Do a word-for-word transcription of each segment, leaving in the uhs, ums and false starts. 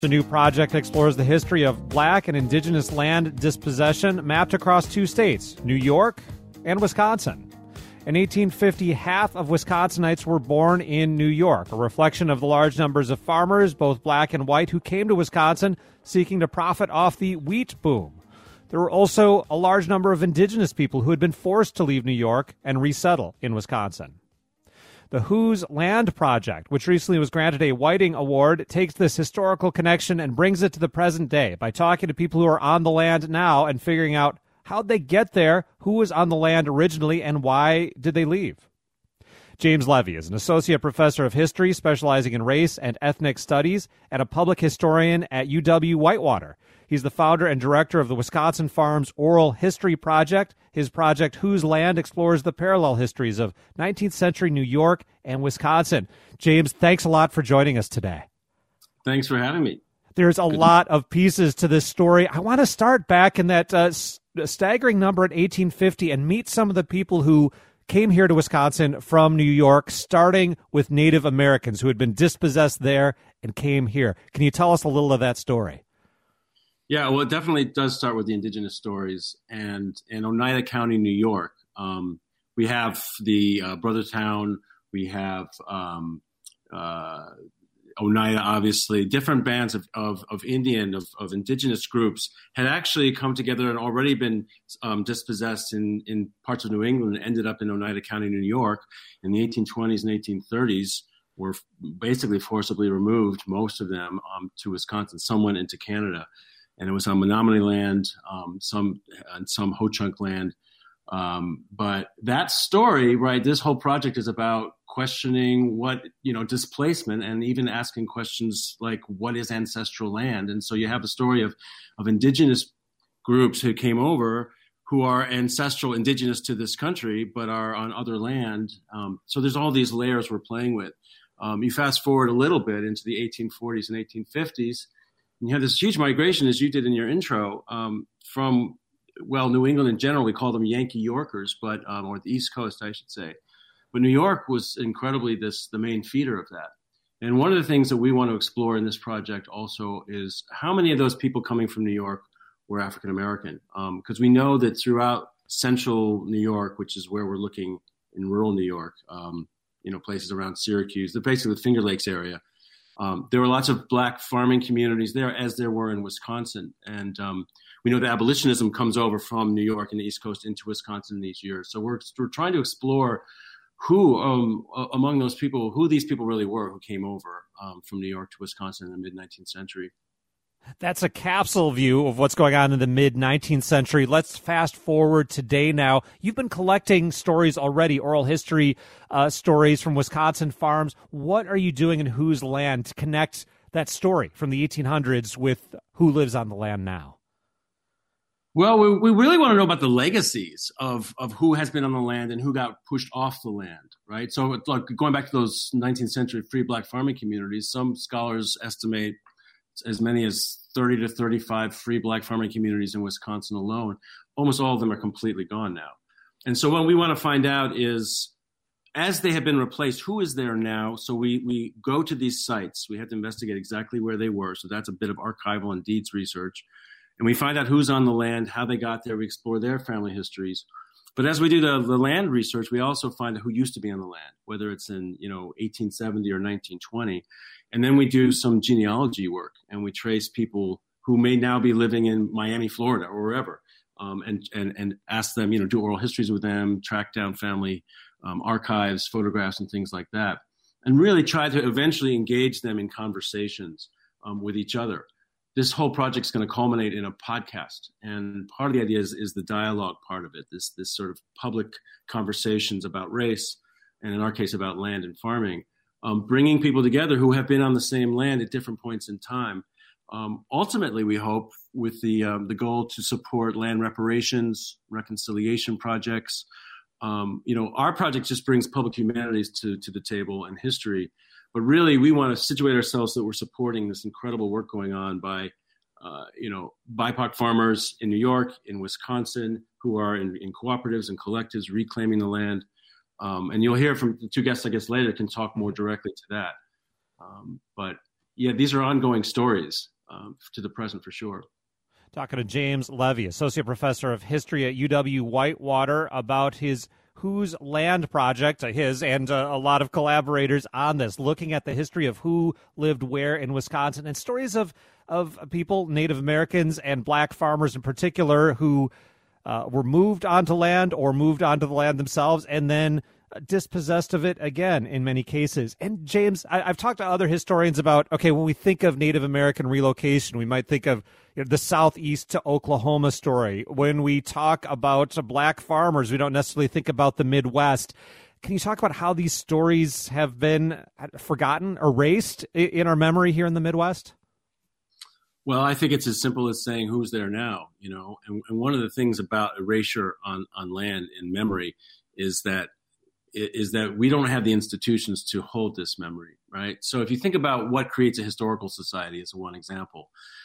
The new project explores the history of black and indigenous land dispossession mapped across two states, New York and Wisconsin. In eighteen fifty, half of Wisconsinites were born in New York, a reflection of the large numbers of farmers, both black and white, who came to Wisconsin seeking to profit off the wheat boom. There were also a large number of indigenous people who had been forced to leave New York and resettle in Wisconsin. The Whose Land Project, which recently was granted a Whiting Award, takes this historical connection and brings it to the present day by talking to people who are on the land now and figuring out how'd they get there, who was on the land originally, and why did they leave. James Levy is an associate professor of history specializing in race and ethnic studies and a public historian at U W-Whitewater. He's the founder and director of the Wisconsin Farms Oral History Project. His project, Whose Land, explores the parallel histories of nineteenth century New York and Wisconsin. James, thanks a lot for joining us today. Thanks for having me. There's a lot of pieces to this story. I want to start back in that uh, staggering number in eighteen fifty and meet some of the people who came here to Wisconsin from New York, starting with Native Americans who had been dispossessed there and came here. Can you tell us a little of that story? Yeah, well, it definitely does start with the indigenous stories. And in Oneida County, New York, um, we have the uh, Brothertown, we have um, uh, Oneida, obviously. Different bands of, of, of Indian, of, of indigenous groups had actually come together and already been um, dispossessed in, in parts of New England and ended up in Oneida County, New York in the eighteen twenties and eighteen thirties. Were basically forcibly removed, most of them, um, to Wisconsin. Some went into Canada. And it was on Menominee land, um, some and some Ho-Chunk land. Um, but that story, right, this whole project is about questioning what, you know, displacement and even asking questions like, what is ancestral land? And so you have a story of, of indigenous groups who came over who are ancestral indigenous to this country, but are on other land. Um, so there's all these layers we're playing with. Um, you fast forward a little bit into the eighteen forties and eighteen fifties, and you have this huge migration, as you did in your intro, um, from, well, New England in general. We call them Yankee Yorkers, but um, or the East Coast, I should say. But New York was incredibly this the main feeder of that. And one of the things that we want to explore in this project also is how many of those people coming from New York were African American, because um, we know that throughout central New York, which is where we're looking in rural New York, um, you know, places around Syracuse, the basically the Finger Lakes area. Um, there were lots of black farming communities there, as there were in Wisconsin. And um, we know that abolitionism comes over from New York and the East Coast into Wisconsin in these years. So we're, we're trying to explore who, um, among those people, who these people really were who came over um, from New York to Wisconsin in the mid-nineteenth century. That's a capsule view of what's going on in the mid-nineteenth century. Let's fast forward today now. You've been collecting stories already, oral history uh, stories from Wisconsin farms. What are you doing in Whose Land to connect that story from the eighteen hundreds with who lives on the land now? Well, we, we really want to know about the legacies of, of who has been on the land and who got pushed off the land, right? So like going back to those nineteenth century free black farming communities, some scholars estimate as many as thirty to thirty-five free black farming communities in Wisconsin alone. Almost all of them are completely gone now. And so what we want to find out is, as they have been replaced, who is there now? So we, we go to these sites. We have to investigate exactly where they were. So that's a bit of archival and deeds research. And we find out who's on the land, how they got there. We explore their family histories. But as we do the, the land research, we also find out who used to be on the land, whether it's in, you know, eighteen seventy or nineteen twenty. And then we do some genealogy work, and we trace people who may now be living in Miami, Florida, or wherever, um, and, and, and ask them, you know, do oral histories with them, track down family um, archives, photographs, and things like that, and really try to eventually engage them in conversations um, with each other. This whole project is going to culminate in a podcast, and part of the idea is, is the dialogue part of it, this, this sort of public conversations about race, and in our case about land and farming. Um, bringing people together who have been on the same land at different points in time. Um, ultimately, we hope with the um, the goal to support land reparations, reconciliation projects. Um, you know, our project just brings public humanities to, to the table and history. But really, we want to situate ourselves so that we're supporting this incredible work going on by, uh, you know, B I P O C farmers in New York, in Wisconsin, who are in, in cooperatives and collectives reclaiming the land. Um, and you'll hear from the two guests, I guess, later can talk more directly to that. Um, but yeah, these are ongoing stories um, to the present for sure. Talking to James Levy, Associate Professor of History at U W-Whitewater, about his Whose Land project, his and uh, a lot of collaborators on this, looking at the history of who lived where in Wisconsin and stories of, of people, Native Americans and black farmers in particular, who uh, were moved onto land or moved onto the land themselves and then dispossessed of it again in many cases. And James, I, I've talked to other historians about, okay, when we think of Native American relocation, we might think of you know, the Southeast to Oklahoma story. When we talk about black farmers, we don't necessarily think about the Midwest. Can you talk about how these stories have been forgotten, erased in our memory here in the Midwest? Well, I think it's as simple as saying who's there now, you know, and, and one of the things about erasure on, on land in memory is that is that we don't have the institutions to hold this memory, right? So if you think about what creates a historical society as one example,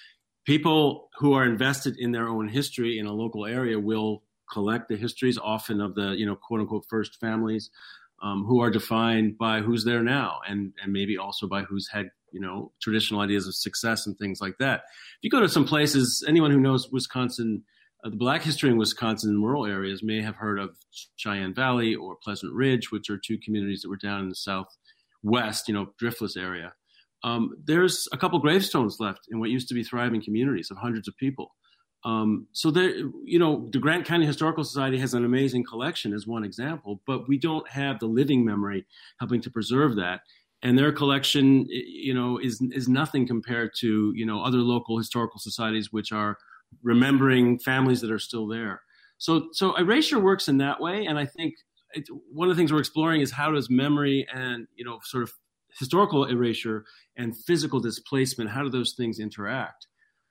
people who are invested in their own history in a local area will collect the histories often of the, you know, quote unquote first families um, who are defined by who's there now and, and maybe also by who's had, you know, traditional ideas of success and things like that. If you go to some places, anyone who knows Wisconsin, Uh, the Black history in Wisconsin in rural areas may have heard of Cheyenne Valley or Pleasant Ridge, which are two communities that were down in the southwest, you know, Driftless area. Um, there's a couple gravestones left in what used to be thriving communities of hundreds of people. Um, so there, you know, the Grant County Historical Society has an amazing collection as one example, but we don't have the living memory helping to preserve that. And their collection, you know, is is nothing compared to, you know, other local historical societies which are remembering families that are still there. So so erasure works in that way. And I think it, one of the things we're exploring is how does memory and, you know, sort of historical erasure and physical displacement, how do those things interact?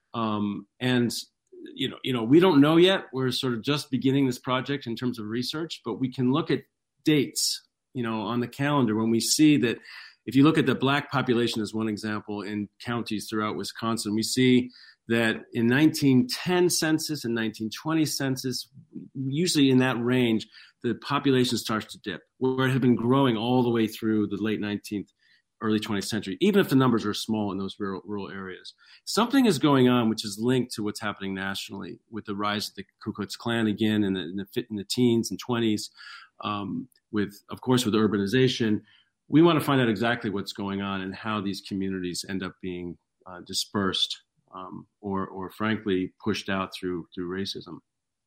Um, and, you know, you know, we don't know yet. We're sort of just beginning this project in terms of research, but we can look at dates, you know, on the calendar when we see that if you look at the Black population as one example in counties throughout Wisconsin, we see that in nineteen ten census and nineteen twenty census, usually in that range, the population starts to dip, where it had been growing all the way through the late nineteenth, early twentieth century, even if the numbers are small in those rural, rural areas. Something is going on which is linked to what's happening nationally with the rise of the Ku Klux Klan again in the, in the, in the teens and twenties, um, with, of course, with urbanization. We want to find out exactly what's going on and how these communities end up being uh, dispersed um, or, or frankly, pushed out through through racism.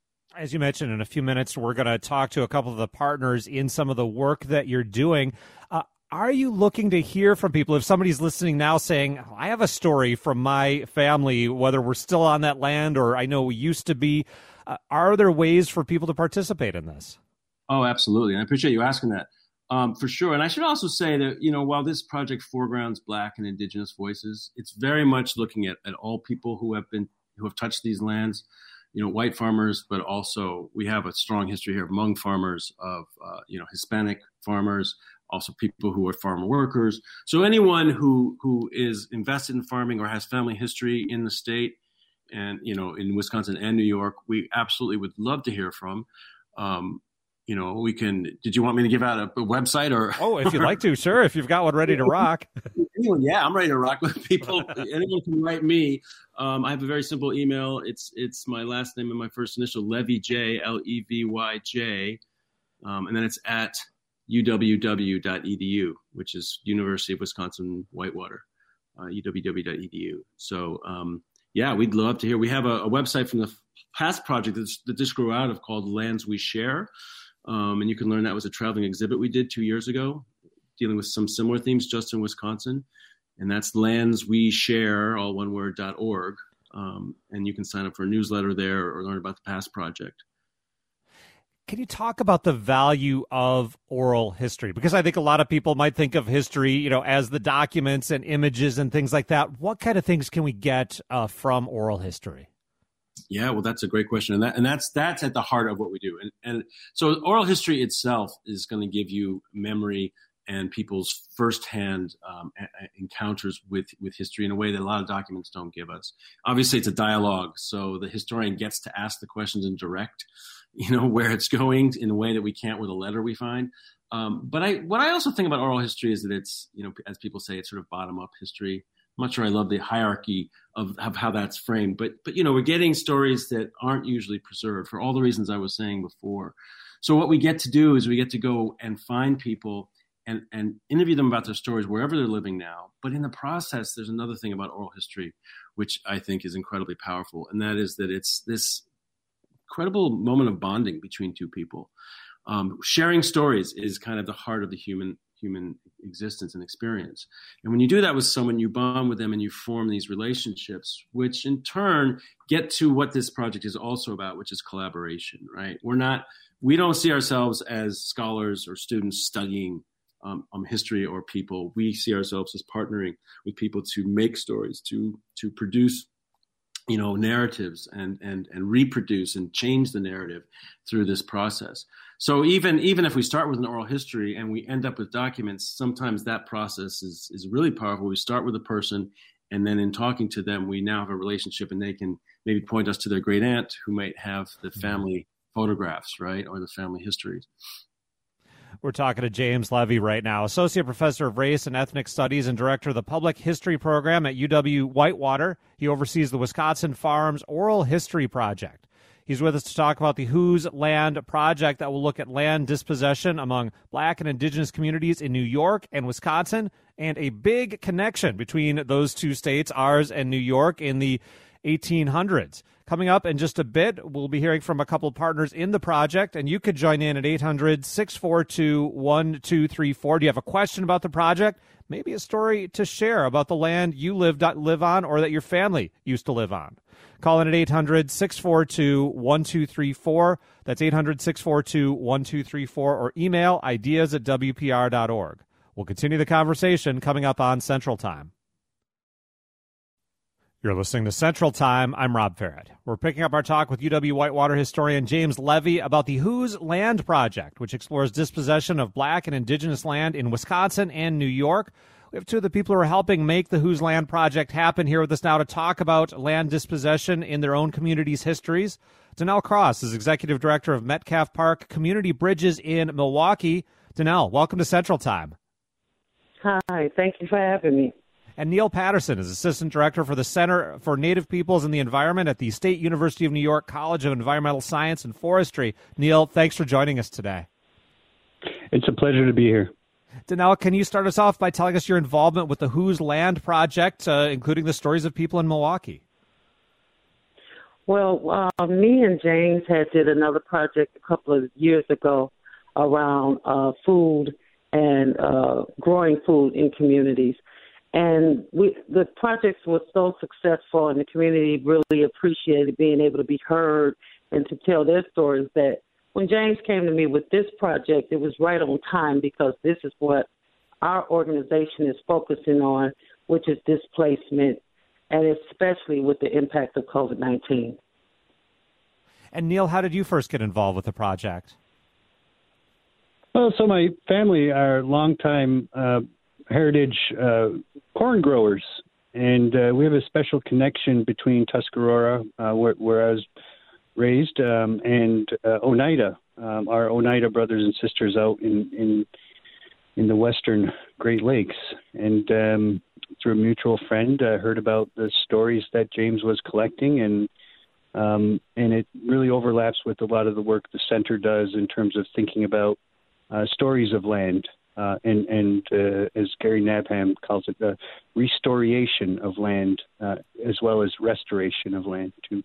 As you mentioned, in a few minutes, we're going to talk to a couple of the partners in some of the work that you're doing. Uh, are you looking to hear from people? If somebody's listening now saying, I have a story from my family, whether we're still on that land or I know we used to be, uh, are there ways for people to participate in this? Oh, absolutely. And I appreciate you asking that. Um, for sure. And I should also say that, you know, while this project foregrounds Black and Indigenous voices, it's very much looking at, at all people who have been, who have touched these lands, you know, white farmers, but also we have a strong history here of Hmong farmers, of, uh, you know, Hispanic farmers, also people who are farmer workers. So anyone who, who is invested in farming or has family history in the state and, you know, in Wisconsin and New York, we absolutely would love to hear from. Um, You know, we can, did you want me to give out a, a website or? Oh, if you'd like to, sure. If you've got one ready to rock. Anyone, yeah, I'm ready to rock with people. Anyone can write me. Um, I have a very simple email. It's it's my last name and my first initial, Levy J, L E V Y J. Um, and then it's at U W W dot E D U, which is University of Wisconsin Whitewater, uh, U W W dot E D U. So, um, yeah, we'd love to hear. We have a, a website from the past project that's, that just grew out of called Lands We Share. Um, and you can learn that was a traveling exhibit we did two years ago, dealing with some similar themes just in Wisconsin. And that's lands we share, all one word, dot org. Um, and you can sign up for a newsletter there or learn about the past project. Can you talk about the value of oral history? Because I think a lot of people might think of history, you know, as the documents and images and things like that. What kind of things can we get uh, from oral history? Yeah, well, that's a great question. And that, and that's, that's at the heart of what we do. And, and so oral history itself is going to give you memory and people's firsthand um, a- encounters with, with history in a way that a lot of documents don't give us. Obviously, it's a dialogue. So the historian gets to ask the questions and direct, you know, where it's going in a way that we can't with a letter we find. Um, but I, what I also think about oral history is that it's, you know, as people say, it's sort of bottom up history. I'm not sure I love the hierarchy of, of how that's framed, but but you know, we're getting stories that aren't usually preserved for all the reasons I was saying before. So what we get to do is we get to go and find people and, and interview them about their stories wherever they're living now. But in the process, there's another thing about oral history, which I think is incredibly powerful. And that is that it's this incredible moment of bonding between two people. Um, sharing stories is kind of the heart of the human human existence and experience. And when you do that with someone, you bond with them and you form these relationships, which in turn get to what this project is also about, which is collaboration, right? We're not, we don't see ourselves as scholars or students studying um, um, history or people. We see ourselves as partnering with people to make stories, to to produce, you know, narratives and and and reproduce and change the narrative through this process. So even even if we start with an oral history and we end up with documents, sometimes that process is is really powerful. We start with a person, and then in talking to them, we now have a relationship, and they can maybe point us to their great aunt who might have the family photographs, right, or the family histories. We're talking to James Levy right now, Associate Professor of Race and Ethnic Studies and Director of the Public History Program at U W-Whitewater. He oversees the Wisconsin Farms Oral History Project. He's with us to talk about the Whose Land project that will look at land dispossession among Black and Indigenous communities in New York and Wisconsin, and a big connection between those two states, ours and New York, in the eighteen hundreds. Coming up in just a bit, we'll be hearing from a couple partners in the project, and you could join in at eight hundred, six four two, one two three four. Do you have a question about the project? Maybe a story to share about the land you live, live on or that your family used to live on. Call in at eight hundred, six four two, one two three four. That's eight hundred, six four two, one two three four, or email ideas at W P R dot org. We'll continue the conversation coming up on Central Time. You're listening to Central Time. I'm Rob Farrett. We're picking up our talk with U W-Whitewater historian James Levy about the Whose Land project, which explores dispossession of Black and Indigenous land in Wisconsin and New York. We have two of the people who are helping make the Whose Land project happen here with us now to talk about land dispossession in their own communities' histories. Danelle Cross is Executive Director of Metcalf Park Community Bridges in Milwaukee. Danelle, welcome to Central Time. Hi, thank you for having me. And Neil Patterson is Assistant Director for the Center for Native Peoples and the Environment at the State University of New York College of Environmental Science and Forestry. Neil, thanks for joining us today. It's a pleasure to be here. Danelle, can you start us off by telling us your involvement with the Whose Land project, uh, including the stories of people in Milwaukee? Well, uh, me and James had did another project a couple of years ago around uh, food and uh, growing food in communities. And we, the project was so successful, and the community really appreciated being able to be heard and to tell their stories, that when James came to me with this project, it was right on time, because this is what our organization is focusing on, which is displacement, and especially with the impact of COVID nineteen. And Neil, how did you first get involved with the project? Well, so my family are longtime uh, heritage uh, corn growers, and uh, we have a special connection between Tuscarora, uh, where, where I was raised, um, and uh, Oneida, um, our Oneida brothers and sisters out in in, in the western Great Lakes. And um, through a mutual friend, I uh, heard about the stories that James was collecting, and um, and it really overlaps with a lot of the work the center does in terms of thinking about uh, stories of land. Uh, and, and uh, as Gary Nabham calls it, the restoration of land, uh, as well as restoration of land, too.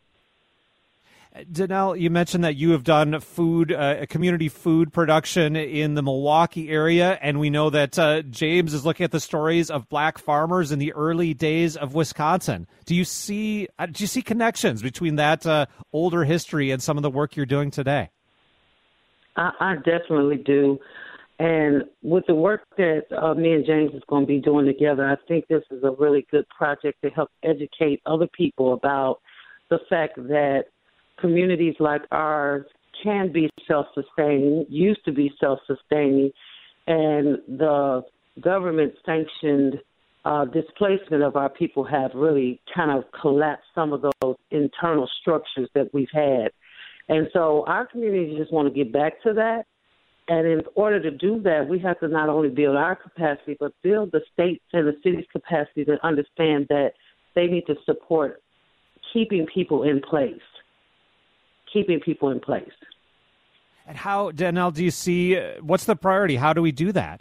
Danelle, you mentioned that you have done food, uh, community food production in the Milwaukee area, and we know that uh, James is looking at the stories of Black farmers in the early days of Wisconsin. Do you see uh, do you see connections between that uh, older history and some of the work you're doing today? I, I definitely do. And with the work that uh, me and James is going to be doing together, I think this is a really good project to help educate other people about the fact that communities like ours can be self-sustaining, used to be self-sustaining, and the government-sanctioned uh, displacement of our people have really kind of collapsed some of those internal structures that we've had. And so our communities just want to get back to that. And in order to do that, we have to not only build our capacity, but build the states and the city's capacity to understand that they need to support keeping people in place, keeping people in place. And how, Danelle, do you see, what's the priority? How do we do that?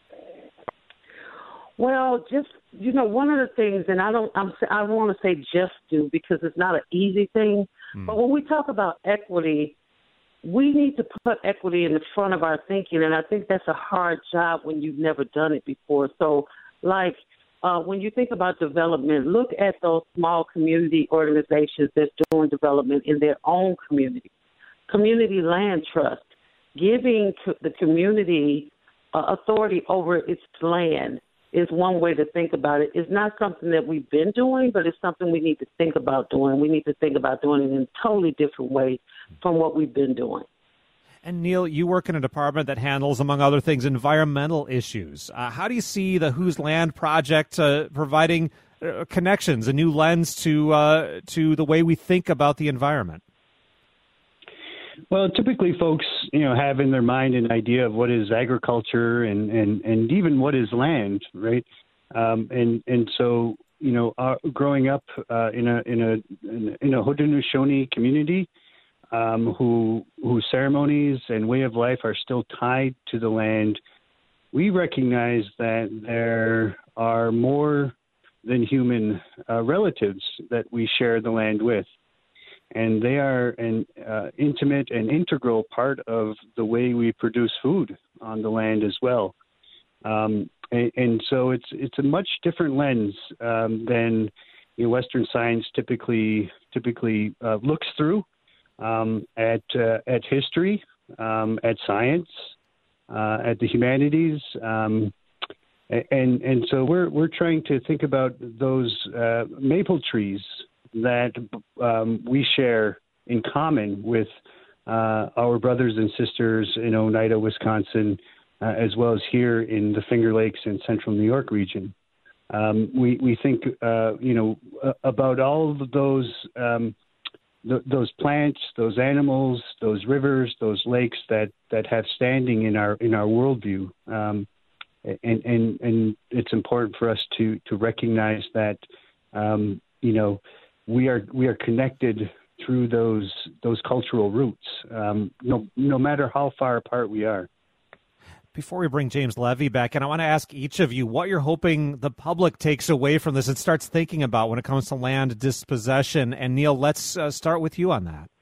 Well, just, you know, one of the things, and I don't, I'm, I don't want to say just do because it's not an easy thing, mm. but when we talk about equity, we need to put equity in the front of our thinking, and I think that's a hard job when you've never done it before. So, like, uh, when you think about development, look at those small community organizations that's doing development in their own community. Community land trust, giving to the community uh, authority over its land is one way to think about it. It's not something that we've been doing, but it's something we need to think about doing. We need to think about doing it in a totally different way from what we've been doing. And Neil, you work in a department that handles, among other things, environmental issues. Uh, how do you see the Whose Land project uh, providing uh, connections, a new lens to uh, to the way we think about the environment? Well, typically folks, you know, have in their mind an idea of what is agriculture and, and, and even what is land, right? Um, and and so, you know, uh, growing up uh, in a in a in a Haudenosaunee community, um, who whose ceremonies and way of life are still tied to the land, we recognize that there are more than human uh, relatives that we share the land with. And they are an uh, intimate and integral part of the way we produce food on the land as well. Um, and, and so it's it's a much different lens um, than you know, Western science typically typically uh, looks through um, at uh, at history, um, at science, uh, at the humanities, um, and and so we're we're trying to think about those uh, maple trees that um, we share in common with uh, our brothers and sisters in Oneida, Wisconsin, uh, as well as here in the Finger Lakes and Central New York region. Um, we we think uh, you know about all of those um, th- those plants, those animals, those rivers, those lakes that, that have standing in our in our worldview, um, and and and it's important for us to to recognize that um, you know. We are we are connected through those those cultural roots, um, no no matter how far apart we are. Before we bring James Levy back, and I want to ask each of you what you're hoping the public takes away from this and starts thinking about when it comes to land dispossession. And Neil, let's uh, start with you on that.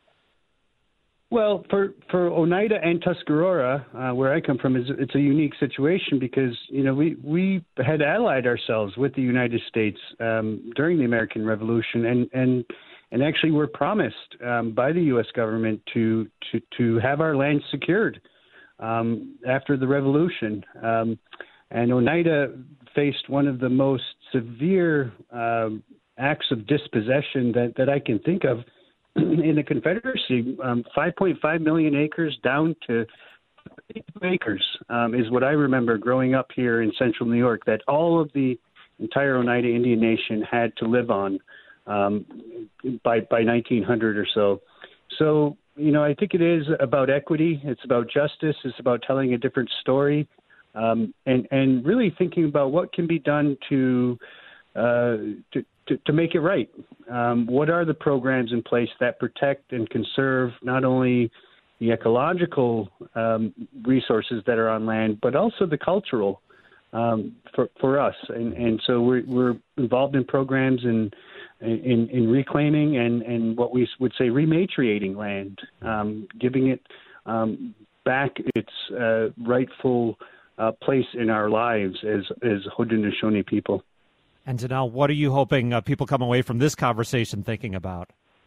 Well, for, for Oneida and Tuscarora, uh, where I come from, is it's a unique situation because you know we, we had allied ourselves with the United States um, during the American Revolution, and and, and actually were promised um, by the U S government to to, to have our land secured um, after the Revolution. Um, and Oneida faced one of the most severe uh, acts of dispossession that, that I can think of in the Confederacy. um, five point five million acres down to two acres um, is what I remember growing up here in central New York, that all of the entire Oneida Indian Nation had to live on um, by, by nineteen hundred or so. So, you know, I think it is about equity. It's about justice. It's about telling a different story um, and, and really thinking about what can be done to uh, to To, to make it right. Um, what are the programs in place that protect and conserve not only the ecological um, resources that are on land, but also the cultural um, for, for us? And, and so we're, we're involved in programs in, in, in reclaiming and, and what we would say rematriating land, um, giving it um, back its uh, rightful uh, place in our lives as, as Haudenosaunee people. And Danelle, what are you hoping uh, people come away from this conversation thinking about?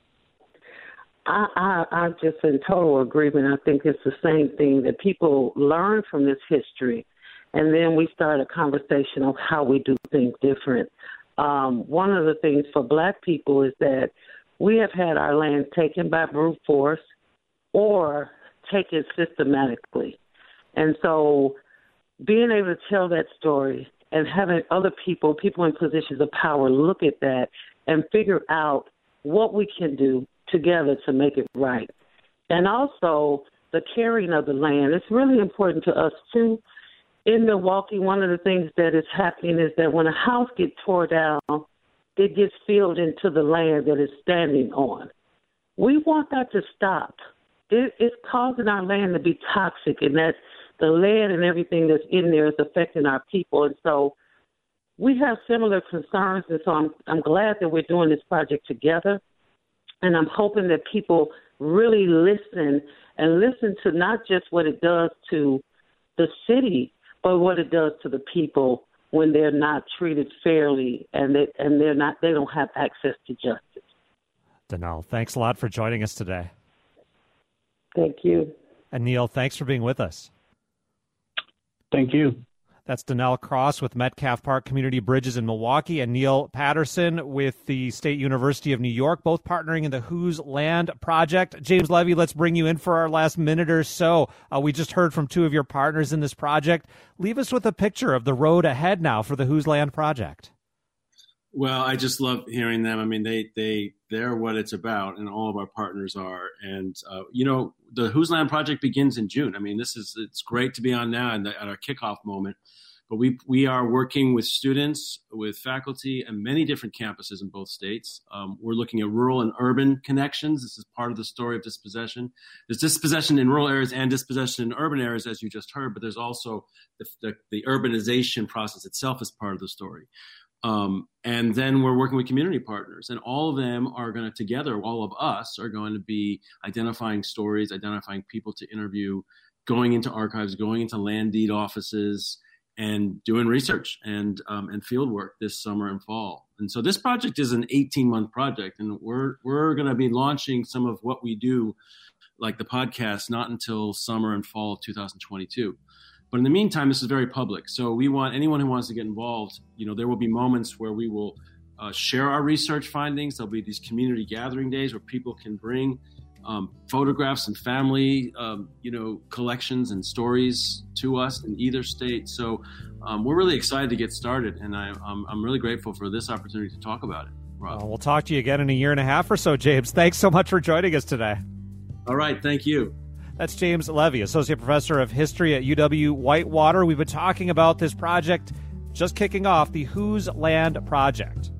I, I, I'm just in total agreement. I think it's the same thing, that people learn from this history, and then we start a conversation on how we do things different. Um, one of the things for Black people is that we have had our land taken by brute force or taken systematically. And so being able to tell that story and having other people, people in positions of power, look at that and figure out what we can do together to make it right. And also the caring of the land. It's really important to us, too. In Milwaukee, one of the things that is happening is that when a house gets tore down, it gets filled into the land that it's standing on. We want that to stop. It, it's causing our land to be toxic, and that the lead and everything that's in there is affecting our people. And so we have similar concerns, and so I'm, I'm glad that we're doing this project together. And I'm hoping that people really listen and listen to not just what it does to the city, but what it does to the people when they're not treated fairly and they and they're not they don't have access to justice. Donnell, thanks a lot for joining us today. Thank you. And Neil, thanks for being with us. Thank you. That's Donnell Cross with Metcalf Park Community Bridges in Milwaukee and Neil Patterson with the State University of New York, both partnering in the Whose Land Project. James Levy, let's bring you in for our last minute or so. Uh, we just heard from two of your partners in this project. Leave us with a picture of the road ahead now for the Whose Land Project. Well, I just love hearing them. I mean, they, they, they're what it's about, and all of our partners are. And, uh, you know, the Whose Land Project begins in June. I mean, this is, it's great to be on now and at our kickoff moment. But we we are working with students, with faculty, and many different campuses in both states. Um, we're looking at rural and urban connections. This is part of the story of dispossession. There's dispossession in rural areas and dispossession in urban areas, as you just heard, but there's also the, the, the urbanization process itself as part of the story. Um, and then we're working with community partners, and all of them are going to together, all of us are going to be identifying stories, identifying people to interview, going into archives, going into land deed offices, and doing research and um, and field work this summer and fall. And so this project is an eighteen-month project, and we're we're going to be launching some of what we do, like the podcast, not until summer and fall of two thousand twenty-two. But in the meantime, this is very public. So we want anyone who wants to get involved, you know, there will be moments where we will uh, share our research findings. There'll be these community gathering days where people can bring Um, photographs and family, um, you know, collections and stories to us in either state. So um, we're really excited to get started, and I, I'm, I'm really grateful for this opportunity to talk about it. Rob. Well, we'll talk to you again in a year and a half or so, James. Thanks so much for joining us today. All right, thank you. That's James Levy, Associate Professor of History at U W Whitewater. We've been talking about this project just kicking off, the Whose Land Project.